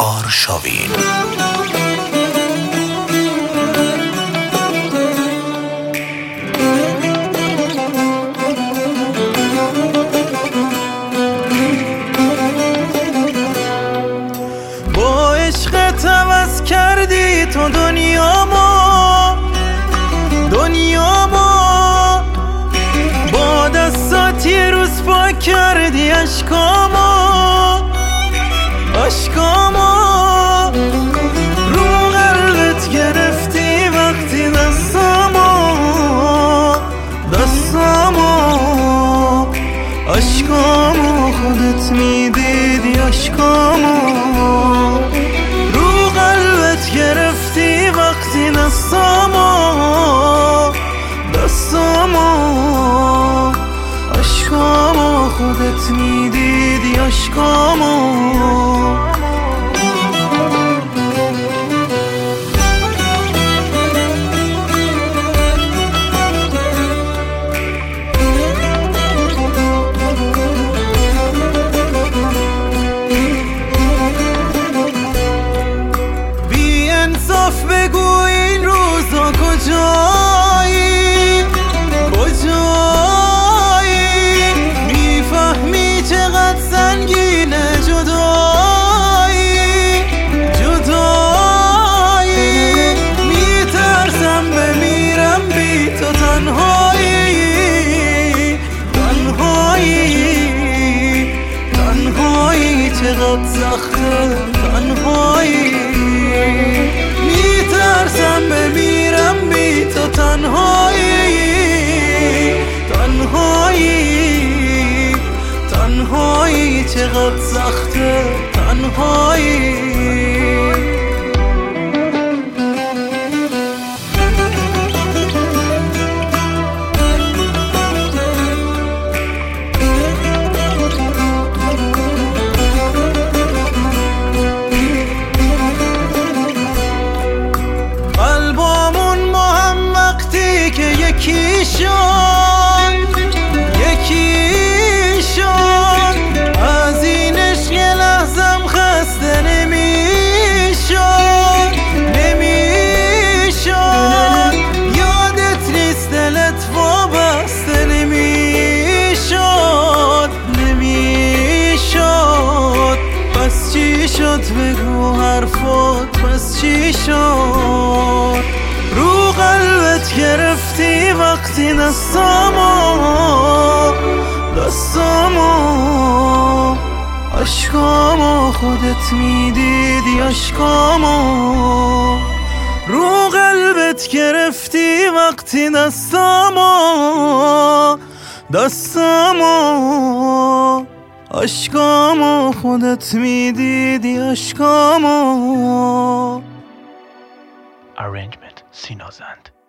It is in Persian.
آرشاوین. با عشقت عوض کردی تو دنیامو با دستات یه روز پاک کردی عشقامو رو قلبت گرفتی وقتی دستامو عشقامو خودت میدیدی عشقامو رو قلبت گرفتی وقتی دستامو عشقامو خودت میدیدی عشقامو. بی انصاف بگو این روزا کجایی میفهمی چقدر سنگینه جدایی میترسم بمیرم بی تو تنهایی چقدر سخته تنهایی میترسم بمیرم بی تو تنهایی چقدر سخته تنهایی. قلبامون با هم وقتی که یکی شد از این عشق یه لحظم خسته نمیشد یادت نیست دلت وابسته نمیشد پس چی شد بگو حرفات پس چی شد رو قلبت گرفتی وقتی دستامو عشقامو خودت میدیدی عشقامو رو قلبت گرفتی وقتی دستامو عشقامو خودت میدیدی عشقامو. Arrangement سینازند.